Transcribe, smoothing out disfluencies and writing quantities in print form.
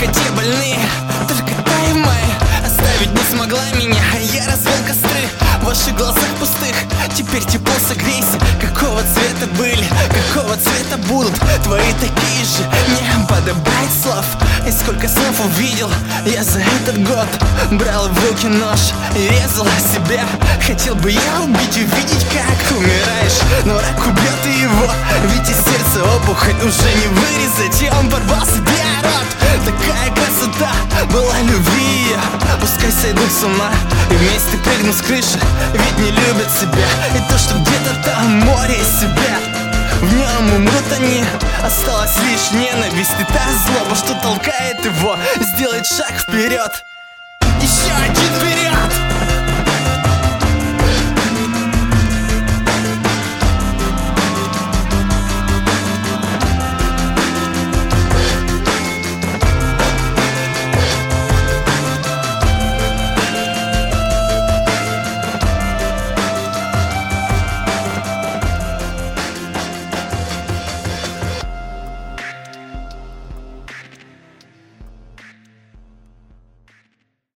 только те больные, только та и мои. Оставить не смогла меня, я развел костры в ваших глазах пустых. Теперь тепло согрейся. Какого цвета были, какого цвета будут твои такие же? Не подобает слов. И сколько снов увидел я за этот год. Брал в руки нож и резал себя. Хотел бы я убить, увидеть, как умираешь, но рак убьет и его. Ведь из сердца опухоль уже не вырезать. И он порвал себе рот. Такая красота была любви. Пускай сойдут с ума и вместе прыгнут с крыши. Ведь не любят себя. И то, что где-то там море из себя, в нем умрут они. Осталась лишь ненависть и та злоба, что толкает его сделать шаг вперед.